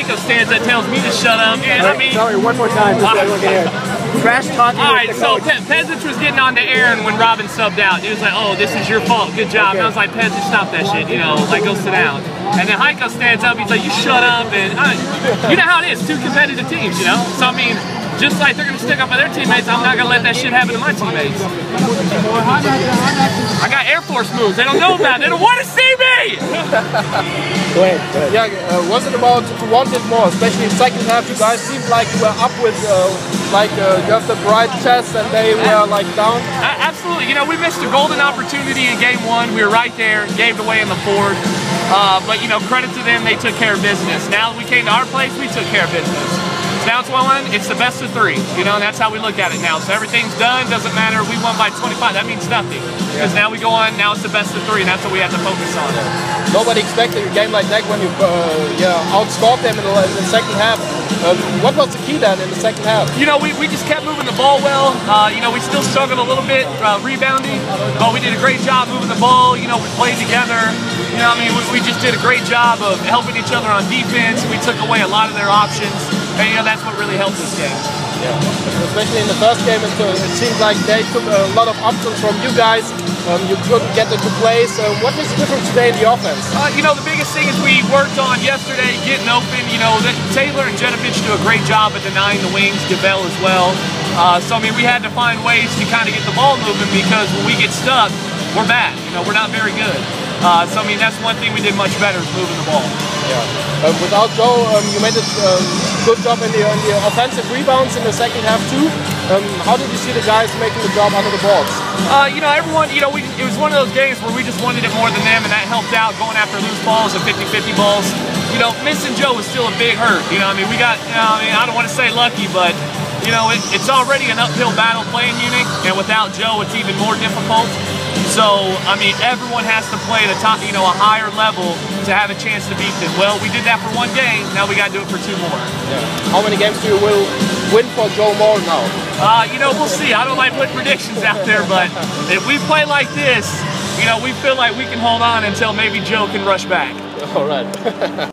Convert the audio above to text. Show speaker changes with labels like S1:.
S1: Heiko stands that tells me to shut up. And I mean,
S2: sorry, one more time. Just so everyone can hear. Trash talking.
S1: All right, so Pezic was getting on to Aaron when Robin subbed out. He was like, "Oh, this is your fault. Good job." Okay. And I was like, "Pezic, stop that shit. You know, like go sit down." And then Heiko stands up. He's like, "You shut up." And you know how it is, two competitive teams. You know, so I mean. Just like they're going to stick up for their teammates, I'm not going to let that shit happen to my teammates. I got Air Force moves. They don't know about it. They don't want to see me!
S2: Go ahead.
S3: Yeah, was it about to want it more? Especially in second half, you guys seemed like you were up with, you have the bright chest and they were like down?
S1: Absolutely. You know, we missed a golden opportunity in game one. We were right there, gave it away in the fourth. But, you know, credit to them, they took care of business. Now we came to our place, we took care of business. Now it's 1-1, it's the best of 3, you know, and that's how we look at it now. So everything's done, doesn't matter, we won by 25, that means nothing. Because now we go on, now it's the best of 3, and that's what we have to focus on.
S3: Nobody expected a game like that when you outscored them in the second half. What was the key then in the second half?
S1: You know, we just kept moving the ball well. You know, we still struggled a little bit rebounding, but we did a great job moving the ball. You know, we played together. You know, I mean, we just did a great job of helping each other on defense. We took away a lot of their options. And, you know, that's what really helped this game.
S3: Yeah. Especially in the first game, it seemed like they took a lot of options from you guys. You couldn't get it to play. So what is the difference today in the offense?
S1: You know, the biggest thing is we worked on yesterday getting open. You know, Taylor and Jenovich do a great job at denying the wings, Gabel as well. So, I mean, we had to find ways to kind of get the ball moving because when we get stuck, we're bad. You know, we're not very good. So, I mean, that's one thing we did much better is moving the ball.
S3: Yeah. Without Joe, you made a good job in the offensive rebounds in the second half too. How did you see the guys making the job under the balls?
S1: You know, everyone, you know, it was one of those games where we just wanted it more than them, and that helped out going after loose balls and 50-50 balls. You know, missing Joe was still a big hurt. You know, I mean, we got, you know, I mean, I don't want to say lucky, but, you know, it's already an uphill battle playing Munich, and without Joe, it's even more difficult. So, I mean, everyone has to play at a top, you know, a higher level to have a chance to beat them. Well, we did that for 1 game. Now we got to do it for 2 more.
S3: Yeah. How many games do you will win for Joe Moore now?
S1: You know, we'll see. I don't like putting predictions out there, but if we play like this, you know, we feel like we can hold on until maybe Joe can rush back.
S3: All right.